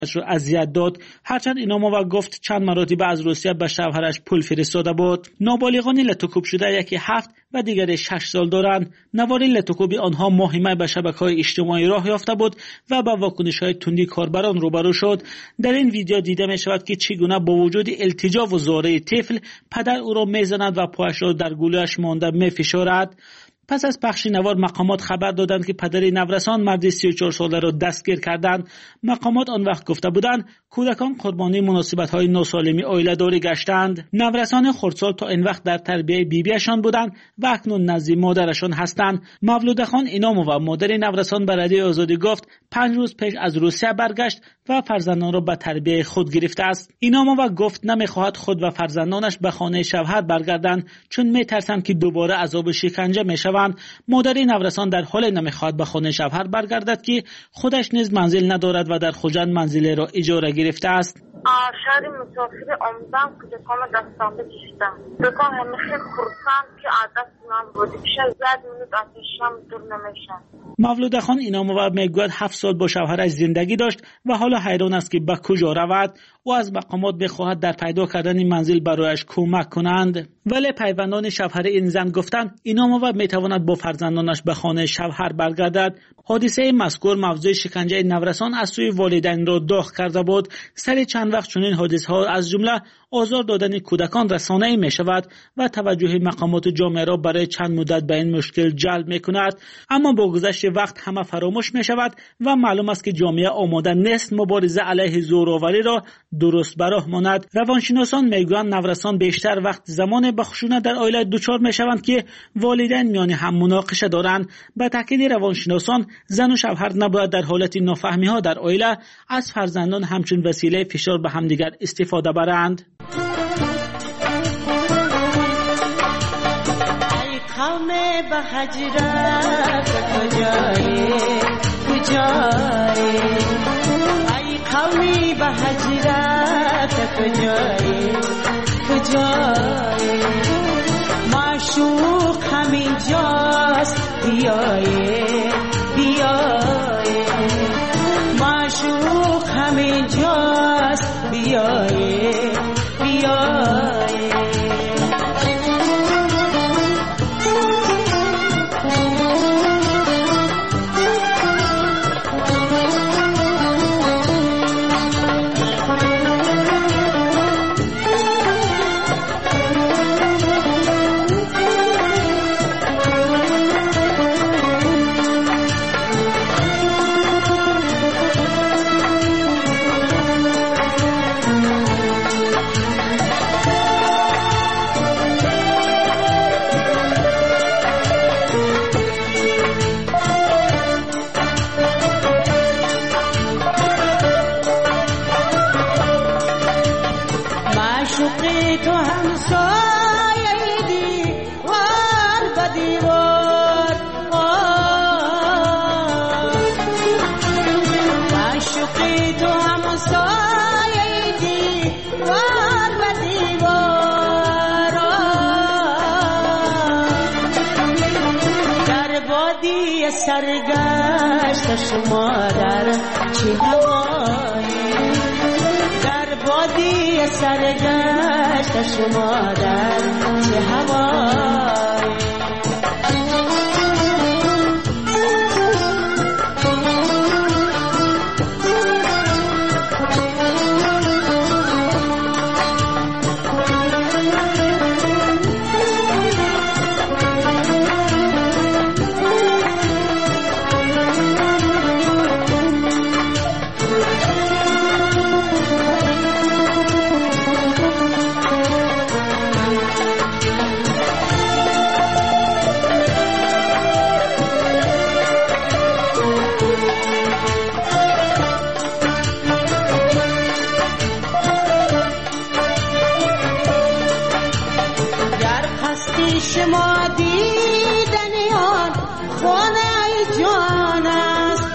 رو اذیت داد. هرچند اینامووا گفت چند مرتبه از روسیه به شوهرش پول فرستاده بود. نابالغان لتوکوب شده یکی 7 و دیگری 6 سال دارند. نوار لتوکوبی آنها مهمه به شبکه‌های اجتماعی راه یافته بود و با واکنش‌های تندی کاربران روبرو شد. در این ویدیو دیده می‌شود که چگونه با وجود التجا و زاری طفل پدر او را می‌زند و پاش را در گلویش مانده می‌فشارد. پس از پخش نوار مقامات خبر دادند که پدر نورسان مرد 34 ساله را دستگیر کردند. مقامات آن وقت گفته بودند کودکان قربانی مناسبت‌های ناسالمی عائله‌داری گشتند. نورسان خردسال تا این وقت در تربیت بیبیشان بودند و اکنون نزد مادرشان هستند. مولوده خان اینامووا مادر نورسان به رادیو آزادی گفت 5 روز پیش از روسیه برگشت و فرزندان را به تربیت خود گرفته است. اینامووا گفت نمی‌خواهد خود و فرزندانش به خانه شوهر برگردند چون می‌ترسند که دوباره عذاب شکنجه می‌شوند. مادر نورسان در حال نمی‌خواهد به خانه شوهر برگردد که خودش نیز منزل ندارد و در خوجند منزل را اجاره گرفته است. شهر مسافر آمدم که دکان دستم بکشیدم. دکان همیشه خورسند که عادت من بود. بیشتر زد منوت آتیشم دور نمیشم. مولوده خان اینامووا میگوید 7 سال با شوهرش زندگی داشت و حالا حیران است که به کجا رود. او از مقامات بخواهد در پیدا کردن منزل برایش کمک کنند. ولی پیوندان شوهر این زن گفتند اینامووا میتواند با فرزندانش به خانه شوهر برگردد. حادثه مذکور موضوع شکنجه نورسان از سوی والدین را داغ کرده بود. سر چند وقت چنین حادثه‌ها از جمله آزار دادن کودکان رسانه‌ای می‌شود و توجه مقامات جامعه را برای چند مدت به این مشکل جلب می‌کند. اما با گذشت وقت همه فراموش می‌شود و معلوم است که جامعه آماده نیست مبارزه علیه زورآوری را درست به راه ماند. روانشناسان میگویند نورسان بیشتر وقت زمان به خشونت در عائله دچار می‌شوند که والدین میان هم مناقشه دارند. به تاکید روانشناسان زن و شوهر نباید در حالت نافهمی‌ها در عائله از فرزندان همچون وسیله فشار به همدیگر استفاده برند. ای قوم به هجرت کجایی کجایی ای قومی به هجرت کجایی کجایی معشوق همین جاست بیایی بیایی معشوق همین جاست بیایی بیایی تو همسایه دیوار به دیوار معشوقی تو همسایه دیوار به دیوار در بادی سرگشت شما در چه هوایی در بادی سرگشت شما در چه هوایی شما دیدنی آن خانه جان است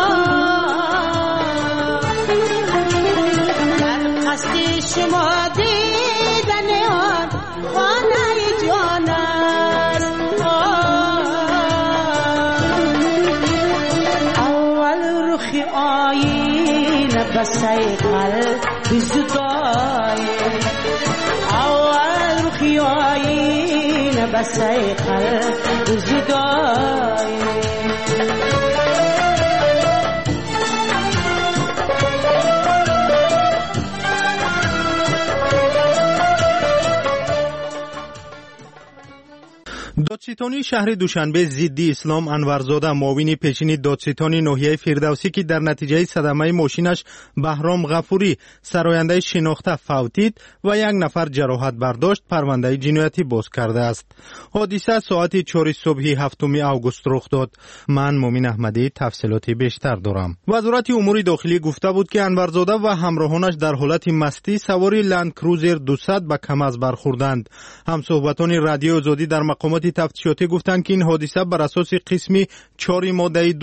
در قصد شما دیدنی آن خانه جان است اول رخ آیینه بس بسای قلب زدای اول خیایی بسای قلب زدای دادستانی شهر دوشنبه ضدی اسلام انورزاده معاون پیشین دادستانی ناحیه فردوسی که در نتیجه صدمه ماشینش بهرام غفوری سراینده شناخته فوتید و یک نفر جراحت برداشت پرونده جنایتی باز کرده است. حادثه ساعت 4 صبح 7 اوگوست رخ داد. من مومن احمدی تفصیلات بیشتر دارم. وزارت امور داخلی گفته بود که انورزاده و همراهانش در حالت مستی سواری لند کروزر 200 به کمز برخوردند. همصحبتان رادیو آزادی در مقامات تفتیشاتی گفتند که این حادثه بر اساس قسم 4 ماده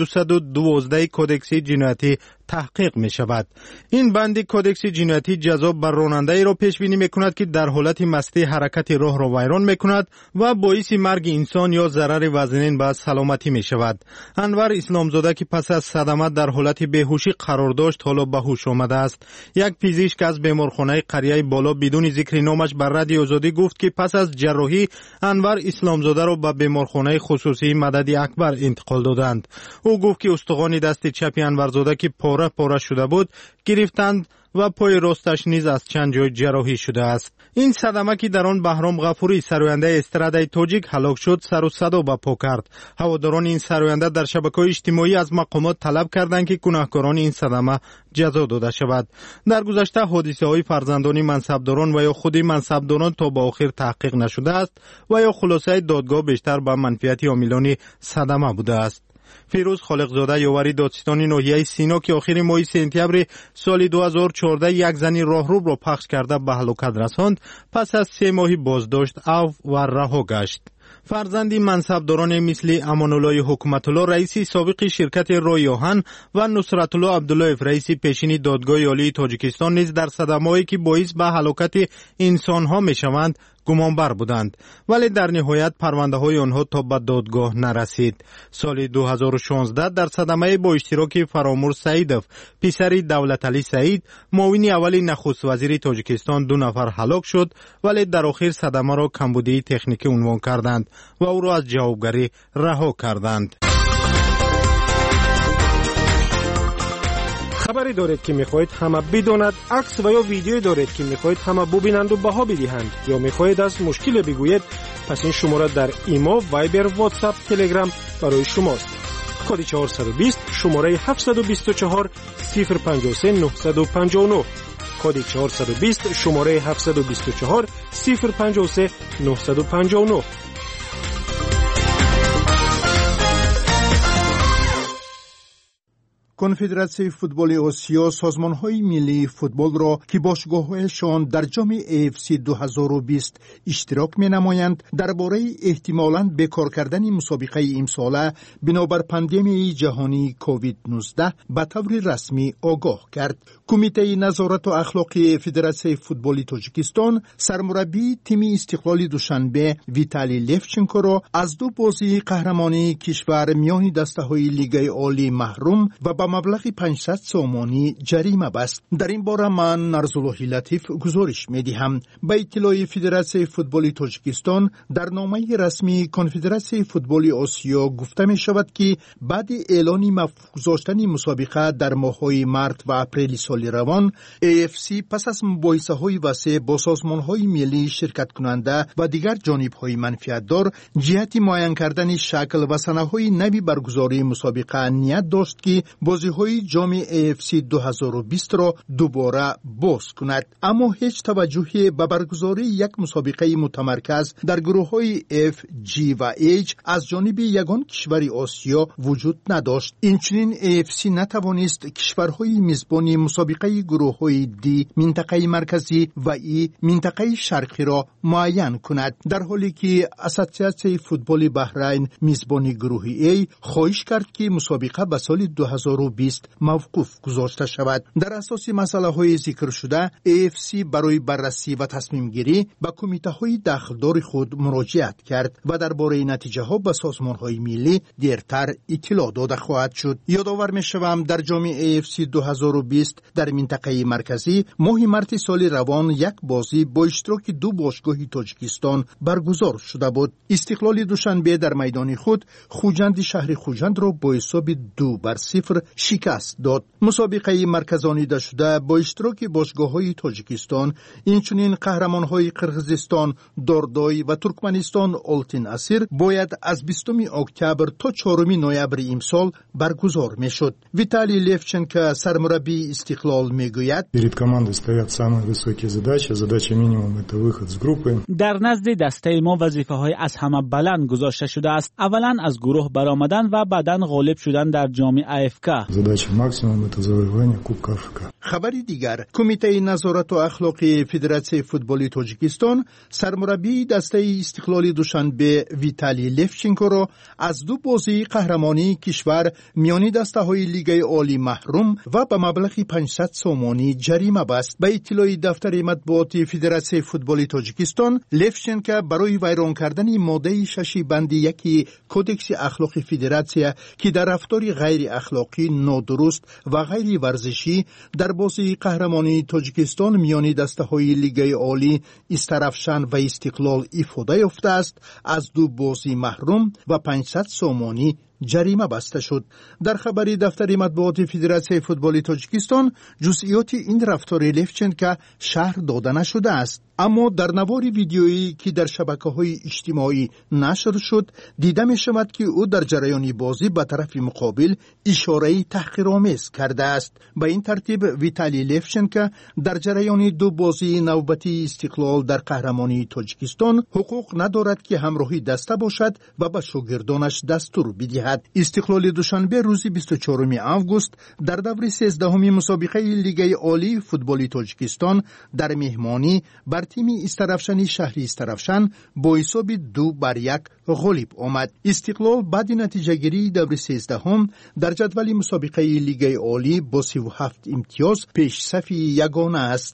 212 کودکس جنایتی تحقیق می شود. این بند کودکس جنایتی جزا بر راننده ای را پیش بینی می کند که در حالت مستی حرکت راه را ویران می کند و باعث مرگ انسان یا ضرر وزنین به سلامتی می شود. انور اسلامزاده که پس از صدمه در حالت بیهوشی قرار داشت حالا به هوش آمده است. یک پزشک از بیمارخانه قریه بالا بدون ذکر نامش بر رادیو آزادی گفت که پس از جراحی انور اسلامزاده را به بیمارخانه خصوصی مدد اکبر انتقال دادند. او گفت که استخوان دست چپ انورزاده که پاره شده بود گرفتند و پای راستش نیز از چند جای جراحی شده است. این صدمه که در آن بهرام غفوری سراینده استرادای تاجیک هلاک شد سر و صدا به پا کرد. هواداران این سراینده در شبکه‌های اجتماعی از مقامات طلب کردند که گناهکاران این صدمه جزا داده شود. در گذشته حادثه‌های فرزندان منصبداران و یا خود منصبداران تا به آخر تحقیق نشده است و یا خلاصه دادگاه بیشتر به منفعت عاملان صدمه بوده است. فیروز خالقزاده یاوری دادستانی ناحیه سینا که آخر ماه سپتامبر سال 2014 یک زنی راهرو را پخش کرده به هلاکت رساند پس از 3 ماهی بازداشت و رها گشت. فرزندی منصبداران مثل امانالله حکمت‌الله رئیس سابق شرکت رای آهن و نصرت الله عبداللهیف رئیس پیشین دادگاه عالی تاجیکستان نیز در صدمه‌ای که باعث به هلاکت انسان‌ها می‌شوند گمانبر بودند، ولی در نهایت پرونده‌های آنها تا به دادگاه نرسید. سال 2016 در صدمه با اشتراک فرامور سعیدов پسر دولت علی سعید معاون اول نخست وزیر تاجیکستان 2 نفر هلاک شد، ولی در آخر صدمه را کمبودی تکنیکی عنوان کردند و او را از جوابگری رها کردند. خبری دارید که میخواهید همه بداند، عکس و یا ویدیویی دارید که میخواهید همه ببینند و بها بدهند یا میخواهید از مشکل بگویید، پس این شماره در ایمو، وایبر، واتساپ، تلگرام برای شماست. کد 420 شماره 724 053 959 کد 420 شماره 724 053 959. کنفدراسیون فوتبال آسیا سازمان‌های ملی فوتبال را که باشگاه‌هایشان در جام AFC 2020 اشتراک می‌نمایند درباره احتمالاً بکار کردن مسابقه امساله بنابر پاندمی جهانی کووید 19 به طور رسمی آگاه کرد. کمیته نظارت و اخلاقی فدراسیون فوتبال تاجیکستان سرمربی تیم استقلال دوشنبه ویتالی لفچنکو را از 2 بازی قهرمانی کشور میان دسته‌های لیگ عالی محروم و با مبلغ 500 سومانی جریمه بست. در این باره من نرزالله لطیف گزارش می‌دهم. به اطلاع فدراسیون فوتبال تاجیکستان در نامه رسمی کنفدراسیون فوتبال آسیا گفته می شود که بعد اعلان موفق گذاشتن مسابقه در ماه‌های مارس و اپریل سال روان، AFC پس از مباحثه‌های وسیع با سازمان‌های ملی شرکت کننده و دیگر جانب‌های منفعت‌دار جهت معین کردن شکل و صحنه‌های نوی برگزاری مسابقه نیت داشت که بازی‌های جام AFC 2020 را دوباره باز کند، اما هیچ توجهی به برگزاری یک مسابقه متمرکز در گروه‌های F، G و H از جانب یگان کشور آسیا وجود نداشت. اینچنین AFC نتوانست کشورهای میزبان مسابقه گروه‌های D منطقه مرکزی و E منطقه شرقی را معین کند، در حالی که اساسیاسیون فوتبال بحرین میزبان گروه A خواهش کرد که مسابقه به سال 2020 2020 موقوف گذاشته شود. در اساس مسائل ذکر شده، AFC برای بررسی و تصمیم گیری به کمیته های دخلدار خود مراجعت کرد و درباره نتیجه ها به سازمان های ملی دیرتر اطلاع داده خواهد شد. یادآور می‌شوم در جام AFC 2020 در منطقه مرکزی ماه مارس سال روان یک بازی با اشتراک دو باشگاه تاجیکستان برگزار شده بود. استقلال دوشنبه در میدان خود خوجند شهر خوجند را با حساب 2-0 شکست داد. مسابقه مرکزانیده شده با اشتراک باشگاه‌های تاجیکستان، اینچنین قهرمان‌های قرغیزستان داردای و ترکمنستان آلتین اسیر باید از 20 اکتبر تا 4 نوامبر امسال برگزار میشد. ویتالی لفچنکو سرمربی استقلال میگوید перед командой стоят самые высокие задачи. Задача минимум это выход с группы. در نزد دسته ما وظیفه‌های از همه بلند گذاشته شده است. اولا از گروه برآمدن و بعداً غالب شدن در جام AFK. Задача максимум это завоевание Кубка Африки. خبری دیگر، کمیته نظارت و اخلاقی فدراسیون فوتبال تاجیکستان سرمربی دسته استقلال دوشنبه ویتالی لفچنکو را از دو بازی قهرمانی کشور میانی دسته‌های لیگ عالی محروم و به مبلغ 500 سومانی جریمه بست. به اطلاع دفتر مطبوعات فدراسیون فوتبال تاجیکستان، لفچنکو برای ویران کردن ماده 6 بند 1 کدکس اخلاقی فدراسیون که در رفتار غیر اخلاقی، نادرست و غیر ورزشی در بازی قهرمانی تاجیکستان میانی دسته‌های لیگ عالی استرافشان و استقلال ifade یافته است، از دو بازی محروم و 500 سومانی جریمه بسته شد. در خبری دفتر مطبوعات فدراسیون فوتبال تاجیکستان جزئیات این رفتار لفچنکو شرح داده نشده است، اما در نوار ویدیویی که در شبکه‌های اجتماعی نشر شد دیده می‌شود که او در جریان بازی به طرف مقابل اشاره تحقیرآمیز کرده است. به این ترتیب ویتالی لفچنکو در جریان دو بازی نوبتی استقلال در قهرمانی تاجیکستان حقوق ندارد که همراهی دسته باشد و به شاگردانش دستور بدهد. استقلال دوشنبه روز 24 آگوست در دور 13 مسابقه لیگ عالی فوتبال تاجیکستان در مهمانی بر تیم استرافشانی شهری استرافشان با حساب 2-1 غالب آمد. استقلال بعد نتیجه گیری دور 13 در جدول مسابقه لیگ عالی با 37 امتیاز پیش صف یگانه است.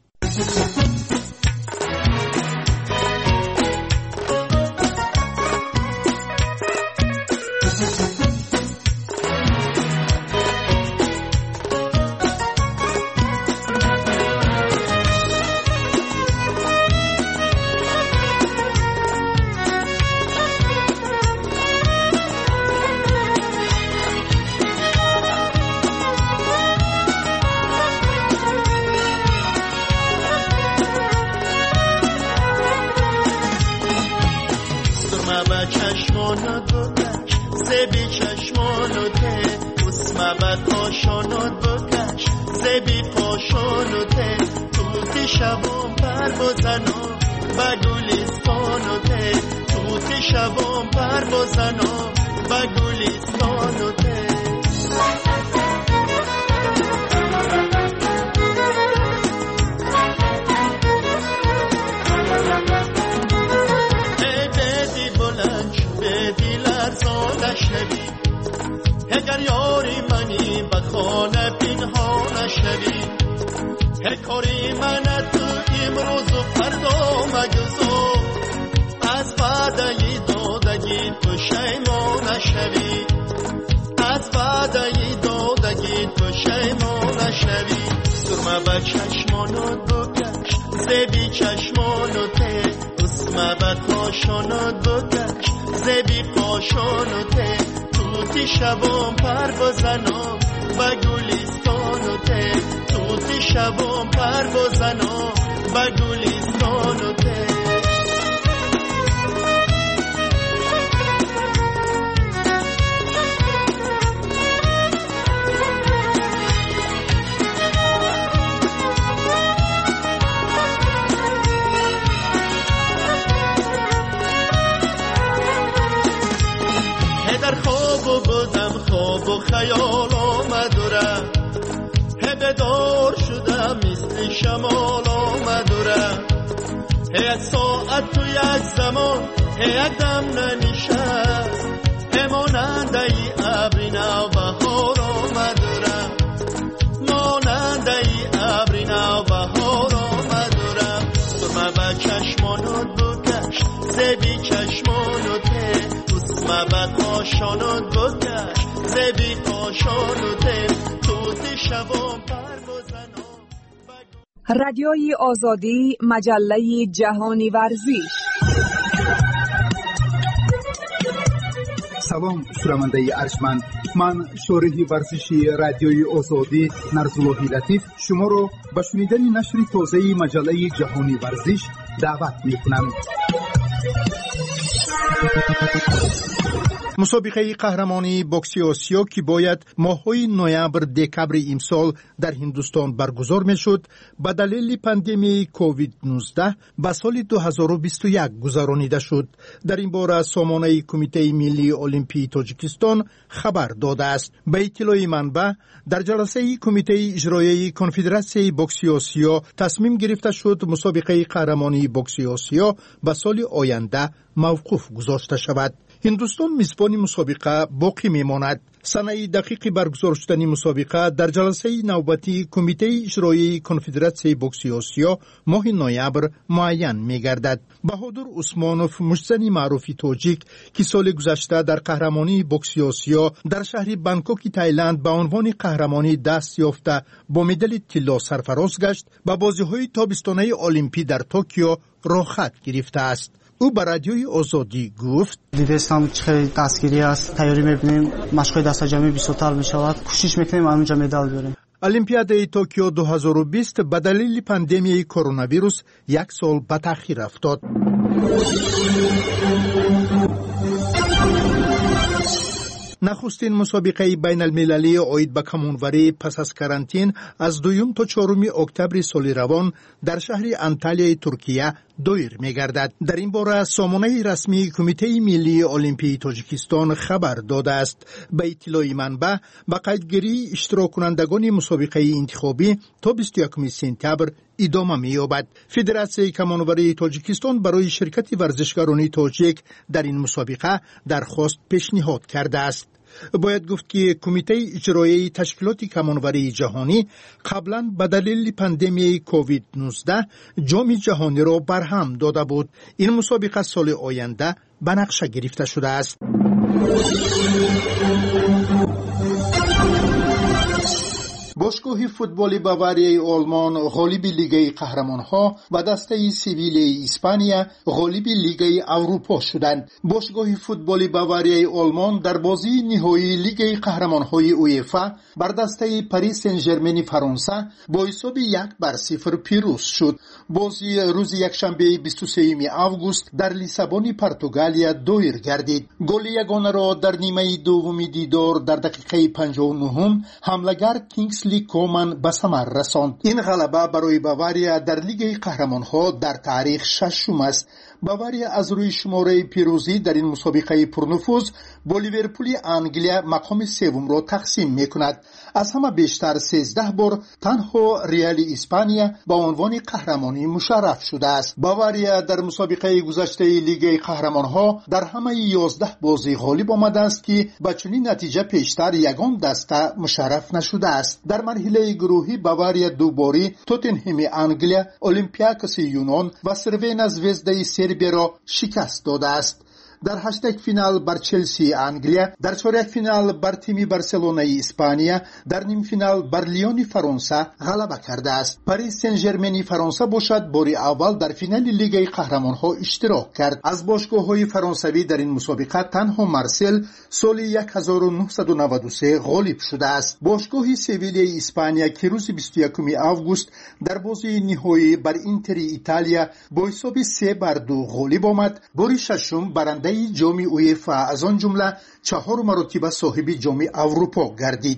اگر یاری منی به خانه پنهان شوی، کاری من تو امروز و فردا مگذار، از وعده دادگی تو شیمان شوی، از وعده دادگی تو شیمان شوی. سرمه به چشمانت بکش زبی چشمانته، اسمه به پاشانت بکش زبی پاشانته، توتی شبام پر بزنم به گلستانته، توتی شبام پر بزنم به گلستانته. در خواب و بودم خواب و خیال آمدوره، بدار شدم مثل شمال آمدوره، یک ساعت تو یک زمان یک دم ننشست، ماننده ای ابری نو بهار آمدوره. کاشانو گوکر زبی کاشانو تیم توتی شبام پرگوزنو. رادیوی آزادی، مجله جهانی ورزش. سلام شنونده ارجمند، من شارح ورزشی رادیوی آزادی نرزاللهی لطیف شما را به شنیدن نشر تازه مجله جهانی ورزش دعوت می‌کنم. مسابقه قهرمانی بوکس آسیا که باید ماه‌های نوامبر دکبر امسال در هندوستان برگزار می‌شد، به دلیل پاندمی کووید 19 به سال 2021 گذرانیده شد. در این باره سامانه کمیته ملی المپی تاجیکستان خبر داده است. به اطلاع منبع، در جلسه کمیته اجرایی کنفدراسیون بوکس آسیا تصمیم گرفته شد مسابقه قهرمانی بوکس آسیا به سال آینده موقوف گذاشته شود. هندوستان میزبان مسابقه باقی میماند. سنه دقیق برگزار شدن مسابقه در جلسه نوبتی کمیته اجرایی کنفدراسیون بوکس آسیا ماه نوامبر معین میگردد. بهادر عثمانوف، مشتزن معروف تاجیک که سال گذشته در قهرمانی بوکس آسیا در شهر بانکوک تایلند به عنوان قهرمانی دست یافته با مدال طلا سرفراز گشت، به بازی‌های تابستانه المپی در توکیو راه خط گرفته است. او به رادیوی آزادی گفت: دیدستم خیلی دستگیری است، تیاری می‌بینیم، مشق‌های دستجمعی بیشتر می‌شود، کوشش می‌کنیم همونجا مدال بیاریم. المپیاد توکیو 2020 به دلیل پاندمی کرونا ویروس یک سال به تأخیر افتاد. نخستین مسابقه بین المللی عاید به کمانوری پس از کرانتین از 2 تا 4 اکتبر سال روان در شهر انتالیای ترکیه دایر می‌گردد. در این باره سامانه رسمی کمیته ملی المپی تاجیکستان خبر داده است. به اطلاع منبع، به قیدگیری اشتراک کنندگان مسابقه انتخابی تا 21 سپتامبر ادامه می‌یابد. فدراسیون کمانوری تاجیکستان برای شرکت ورزشکاران تاجیک در این مسابقه درخواست پیشنهاد کرده است. باید گفت که کمیته اجرایی تشکیلات کمانوری جهانی قبلا به دلیل پاندمی کووید 19 جام جهانی را برهم داده بود. این مسابقه سال آینده به نقشه گرفته شده است. باشگاه فوتبال باواریای آلمان غالب لیگ قهرمان‌ها و دسته سیویل اسپانیا غالب لیگ اروپا شدند. باشگاه فوتبال باواریای آلمان در بازی نهایی لیگ قهرمان‌های اوئفا بر دسته پاریس سن ژرمن فرانسه با حساب 1-0 پیروز شد. بازی روز یکشنبه 23 آگوست در لیسابون پرتغالیا دایر گردید. گل یگانه را در نیمه دوم دیدار در دقیقه 59 حمله‌گر کینگسلی کومن به ثمر رساند. این غلبه برای باواریا در لیگ قهرمان‌ها در تاریخ ششم است. باواریا از روی شماره پیروزی در این مسابقه پرنفوذ با لیورپول انگلیا مقام سوم را تقسیم می‌کند. از همه بیشتر 13 بار تنها ریال اسپانیا با عنوان قهرمانی مشرف شده است. باواریا در مسابقه گذشته لیگ قهرمان‌ها در همه 11 بازی غالب آمده است که با چنین نتیجه پیشتر یگان دسته مشرف نشده است. در مرحله گروهی باواریا دوباره توتنهم انگلیا، اولمپیاکوس یونان و سروینا زvezda سربیا را شکست داده است. در هشتگ فینال بر چلسی انگلیا، در چهارک فینال بر تیم بارسلونا اسپانیا، در نیم فینال بر لیون فرانسه غلبه کرده است. پاریس سن ژرمن فرانسه باشد بار اول در فینال لیگ قهرمان‌ها اشتراک کرد. از باشگاه‌های فرانسوی در این مسابقه تنها مارسل سال 1993 غالب شده است. باشگاه سویل اسپانیا که روز 21 آگوست در بازی نهایی بر اینتر ایتالیا با حساب 3-2 غالب آمد، بار ششم برنده جام اوئفا از آن جمله 4 مرتبه صاحب جام اروپا گردید.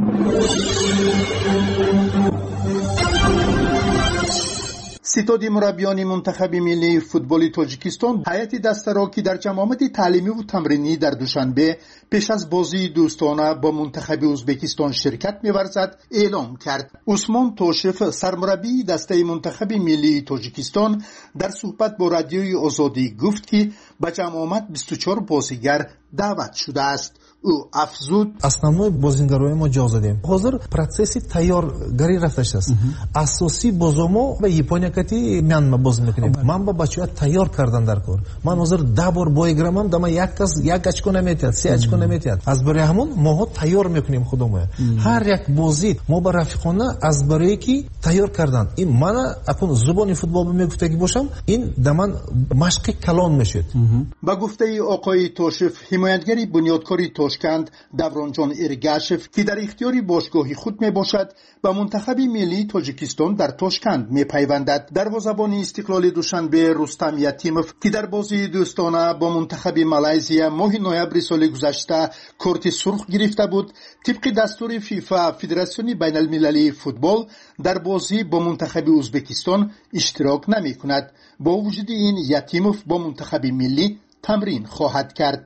ستاد مربیان منتخب ملی فوتبال تاجیکستان هیئت دسته را که در جمعیت تعلیمی و تمرینی در دوشنبه پیش از بازی دوستانه با منتخب ازبکستان شرکت می‌ورزد اعلام کرد. عثمان توشف سرمربی دسته منتخب ملی تاجیکستان در صحبت با رادیوی آزادی گفت که به جمع آمد 24 بازیگر دعوت شده است. او افزود основной бозингарои мо ҷо задем. ҳозир протсесси тайёргарӣ рафта шудааст. асосӣ бозомо ба Япония кати Мянма бозӣ мекунем. ман ба бачаҳо тайёр кардан дар кор. ман ҳозир 10 бор бой гирамам, дама як кас 1 очко наметиҳад, 3 очко наметиҳад. аз барои ҳамон моҳо тайёр мекунем худомоя. ҳар як бозӣ мо ба рафиқона аз барое ки тайёр кардан. ин мана акун зубони футбол мегуфта ки бошам, ин да ман машқи калон мешуд. ба гуфтаи оқои Тошев, ҳимоятгари бунёдкори Тошканд Давронҷон Эргашев, ки дар ихтиёри бошгоҳи худ мебошад, ба мунтахаби миллии Тоҷикистон дар Тошканд мепайвандад. дарвозабони Истиқлоли Душанбе Рустам Ятимов, ки дар бозии дӯстона бо мунтахаби Малайзия моҳи ноябри соли гузашта корти сурх гирифта буд, тибқи дастури ФИФА Федератсиони байналмилалии футбол дар бозӣ бо мунтахаби Узбекистон иштирок намекунад. бо вуҷуди ин Ятимов бо мунтахаби миллӣ тамрин хоҳад кард.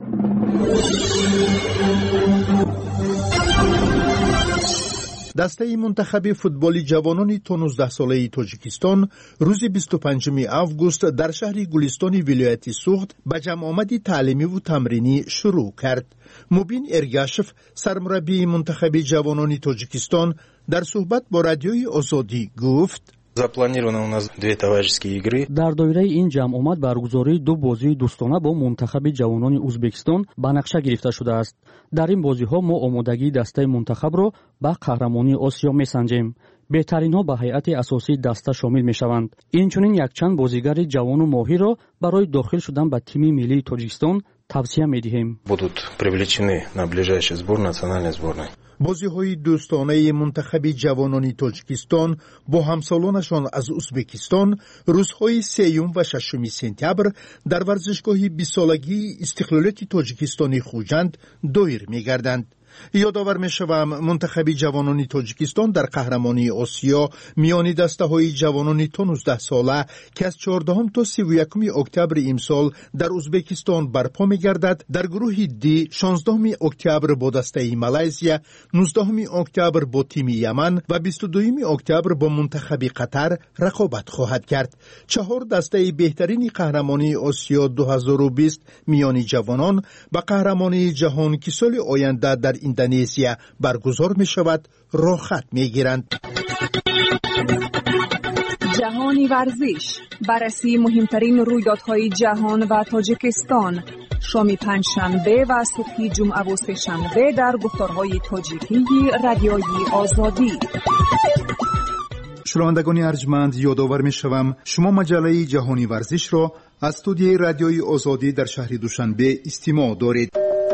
дастаи мунтахаби футболи ҷавонони то 19 солаи Тоҷикистон рӯзи 25 август дар шаҳри Гулистони вилояти Суғд ба ҷамъомади таълимиву тамринӣ шурӯъ кард. Мубин Эргашев, сармураббии мунтахаби ҷавонони Тоҷикистон, дар суҳбат бо радиои Озодӣ гуфт: Запланировано у нас 2 товарищеские игры. Дар доираи ин ҷамъомад баргузории 2 бозии дӯстона бо мунтахаби ҷавонони Узбекистон ба нақша гирифта шудааст. Дар ин бозиҳо мо омодагии дастаи мунтахабро ба қаҳрамонии Осиё месанҷем. беҳтаринҳо ба ҳайати асосии даста шомил мешаванд. инчунин якчанд бозигари ҷавону моҳиро барои дохил шудан ба тими миллии Тоҷикистон тавсия медиҳем. Будут привлечены на ближайший сбор национальной сборной. бозиҳои дӯстонаи мунтахаби ҷавонони Тоҷикистон бо ҳамсолонашон аз Узбекистон рӯзҳои 3 ва 6 сентябр дар варзишгоҳи 20-солагии Истиқлолияти Тоҷикистони Хуҷанд доир мегарданд. ёдовар мешавам, мунтахаби ҷавонони Тоҷикистон дар қаҳрамонии Осиё миёни дастаҳои ҷавонони то 19 сола, ки аз 14 то 31 октябри имсол дар Узбекистон барпо мегардад, дар гурӯҳи Д 16 октябр бо дастаи Малайзия, 19 октябр бо тими Яман ва 22 октябр бо мунтахаби Қатар рақобат хоҳад кард. 4 дастаи беҳтарини қаҳрамонии Осиё 2020 миёни ҷавонон ба қаҳрамонии ҷаҳон, ки соли оянда дар Индонезия баргузор мешавад, рохат мегиранд. جهانی ورزش، بررسی مهمترین رویدادهای جهان و تاجیکستان، شام پنجشنبه و صبح جمعه و سه‌شنبه در گفتارهای تاجیکی رادیوی آزادی. شنوندگان ارجمند، یادآور می‌شوم شما مجله جهانی ورزش را از استودیوی رادیوی آزادی در شهر دوشنبه استماع دارید.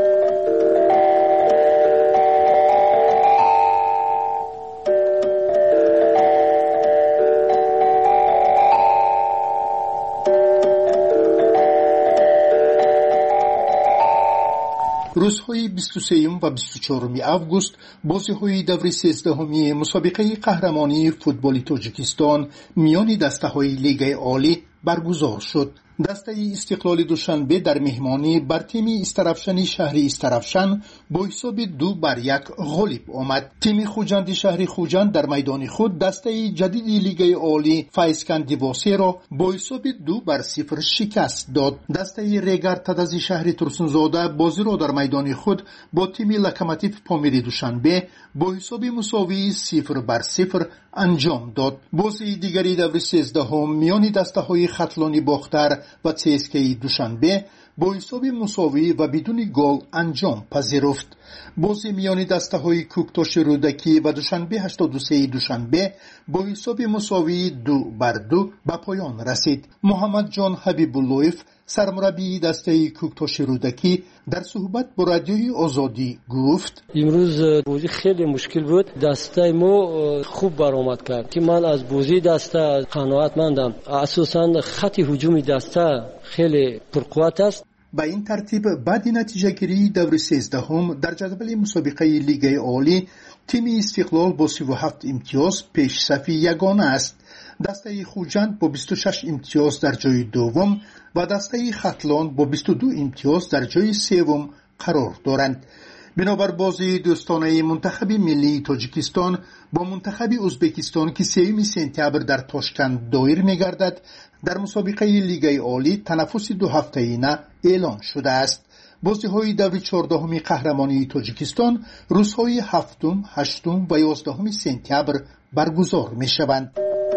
روزهای 23 و 24 август бозиҳои даври 13 мусобиқаи қаҳрамонии футболи Тоҷикистон миёни дастаҳои Лигаи олӣ баргузор шуд. дастаи Истиқлоли Душанбе дар меҳмонӣ бар тими Истарафшани шаҳри Истарафшан бо ҳисоби 2-1 ғолиб омад. тими Хуҷанди шаҳри Хуҷанд дар майдони худ дастаи ҷадиди Лигаи олӣ Файзканди Восеро бо ҳисоби 2-0 шикаст дод. дастаи Регар Тадази шаҳри Турсунзода бозиро дар майдони худ бо тими Локомотив Помири Душанбе бо ҳисоби мусовии 0-0 анҷом дод. бозии дигари даври 13 миёни дастаҳои Хатлони Бохтар ва ЦСКАи Душанбе бо ҳисоби мусовӣ ва бидуни гол анҷом пазируфт. бози миёни дастаҳои Кӯктоши Рӯдакӣ ва Душанбе 83 Душанбе бо ҳисоби мусовии 2-2 ба поён расид. Муҳаммадҷон Ҳабибуллоев, сармураббии дастаи Кӯктоши Рӯдакӣ, дар суҳбат бо радиои Озодӣ гуфт: имрӯз бозӣ хеле мушкил буд. дастаи мо хуб баромад кард, ки ман аз бозии даста қаноатмандам. асосан хати ҳуҷуми даста хеле пурқувват аст. ба ин тартиб баъди натиҷагирии даври 13 дар ҷадвали мусобиқаи Лигаи олӣ тими Истиқлол бо 37 имтиёз пешсафи ягона аст. дастаи Хуҷанд бо 26 имтиёз дар ҷои дуввум ва дастаи Хатлон бо 22 имтиёз дар ҷои севум қарор доранд. бинобар бозии дӯстонаи мунтахаби миллии Тоҷикистон бо мунтахаби Узбекистон, ки 3 сентябр дар Тошканд доир мегардад, дар мусобиқаи Лигаи олӣ танаффуси 2 ҳафтаина эълон шудааст. بازی‌های دور 14 قهرمانی تاجیکستان روزهای 7، 8 و 11 سپتامبر برگزار می‌شوند.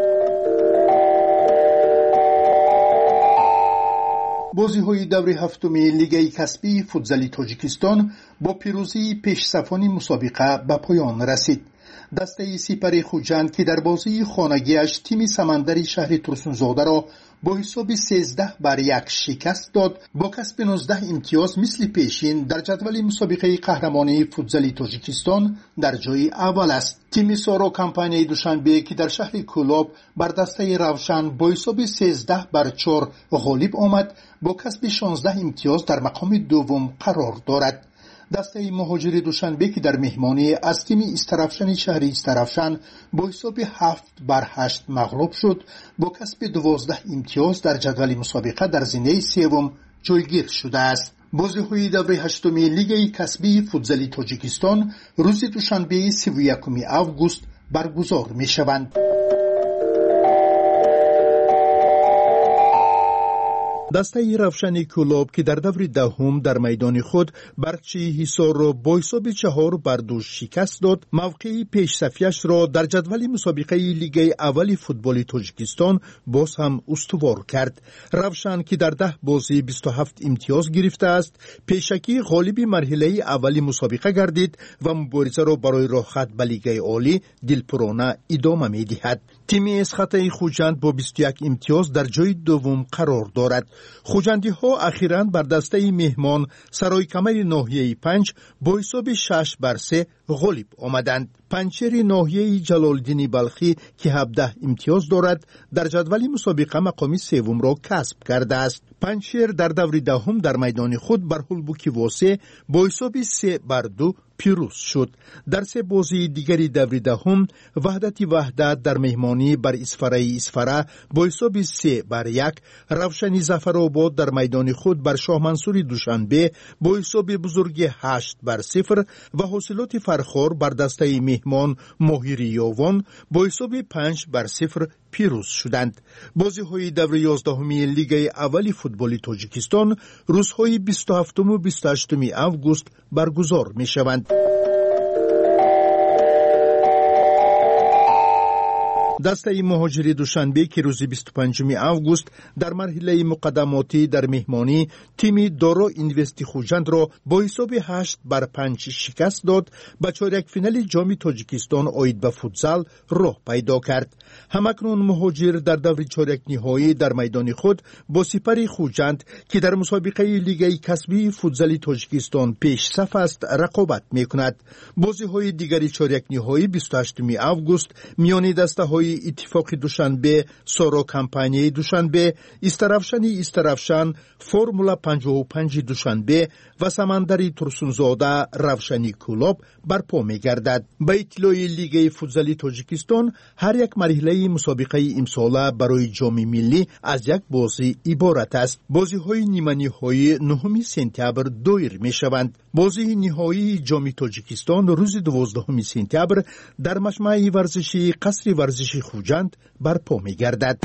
بازی‌های دور 7 لیگ کسبی فوتزال تاجیکستان با پیروزی پیشصفان مسابقه به پایان رسید. دسته سپر خوجند که در بازی خانگیش تیم سمندری شهر ترسونزاده را با حساب 13-1 شکست داد، با کسب 19 امتیاز مثل پیشین در جدول مسابقه قهرمانی فوتزال تاجیکستان در جای اول است. تیم سارا کمپانی دوشنبه که در شهر کولاب بر دسته روشن با حساب 13-4 غالب آمد، با کسب 16 امتیاز در مقام دوم قرار دارد. دسته مهاجر دوشنبه که در مهمانی از تیم استرافشن شهری استرافشن با حساب 7-8 مغلوب شد، با کسب 12 امتیاز در جدول مسابقه در زینه سوم جایگیر شده است. بازی‌های دور 8 لیگ کسبی فوتزال تاجیکستان روز دوشنبه 31 آگوست برگزار می‌شوند. دسته روشن کولاب که در دور دهم در میدان خود برچی حصار را با حساب 4-2 شکست داد، موقع پیشصفیش را در جدول مسابقه لیگ اول فوتبال تاجیکستان باز هم استوار کرد. روشن که در 10 بازی 27 امتیاز گرفته است، پیشکی غالب مرحله اول مسابقه گردید و مبارزه را برای راحت به لیگ عالی دلپرانه ادامه می‌دهد. تیم اسخط خوجند با 21 امتیاز در جای دوم قرار دارد. خوجندی ها اخیراً بر دسته مهمان سرای کمر ناحیه 5 با حساب 6-3 غالب آمدند. پنچر ناحیه جلالدین بلخی که 17 امتیاز دارد در جدول مسابقه مقام سوم را کسب کرده است. پنچر در دور دهم در میدان خود بر هلبوکی واسه با حساب 3-2 پیروز شد. در 3 بازی دیگری دور دهم وحدت در مهمانی بر اسفره با حساب 3-1، روشنی ظفرآباد در میدان خود بر شاه منصور دوشنبه با حساب بزرگ 8-0 و حاصلات فرخار بر دسته مهمان ماهیری یاوان با حساب 5-0 پیروز شدند. بازی‌های دور 11 لیگ اول فوتبال تاجیکستان روزهای 27 و 28 آگوست برگزار می‌شوند. دسته مهاجر دوشنبه که روز 25 آگوست در مرحله مقدماتی در مهمانی تیم دارا اینوستی خوجند را با حساب 8-5 شکست داد، به چهارک فینال جام تاجیکستان آید به فوتزال راه پیدا کرد. همکنون مهاجر در دور چهارک نهایی در میدان خود با سپر خوجند که در مسابقه لیگ کسبی فوتزال تاجیکستان پیش صف است رقابت میکند. بازی‌های دیگری چهارک نهایی 28 آگوست میان دسته‌های اتفاق دوشنبه، سارا کمپانی دوشنبه، استرافشن، فرمولا 55 دوشنبه و سمندری ترسونزاده روشنی کولاب برپا می‌گردد. به اطلاع لیگ فوتزال تاجیکستان هر یک مرحله مسابقه امساله برای جام ملی از یک بازی عبارت است. بازی‌های نیمه نهایی 9 سپتامبر دایر می‌شوند. بازی نهایی جام تاجیکستان روز 12 سپتامبر در مجمع ورزشی قصر ورزشی خوجند برپا می‌گردد.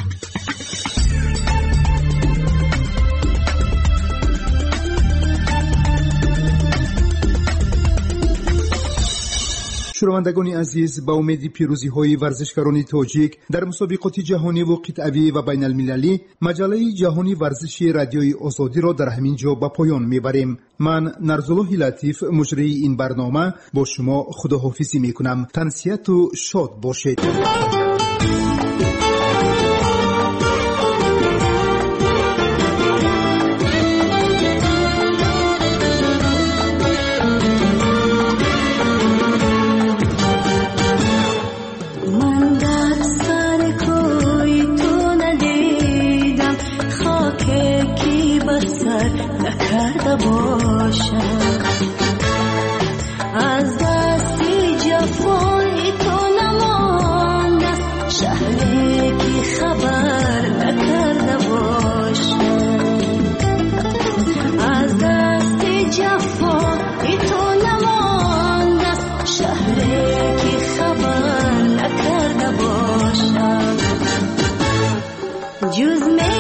شنوندگان عزیز، با امید پیروزی های ورزشکاران تاجیک در مسابقات جهانی و قطعی و بین المللی، مجله جهانی ورزشی رادیوی آزادی را در همین جا به پایان میبریم. من نرزالله لطیف مجری این برنامه با شما خداحافظی میکنم. تنسیت و شاد باشید. از دستی جفای تو نمانده، شهری که خبر نکرده باشم. از دستی جفای تو نمانده، شهری که خبر نکرده باشم. جز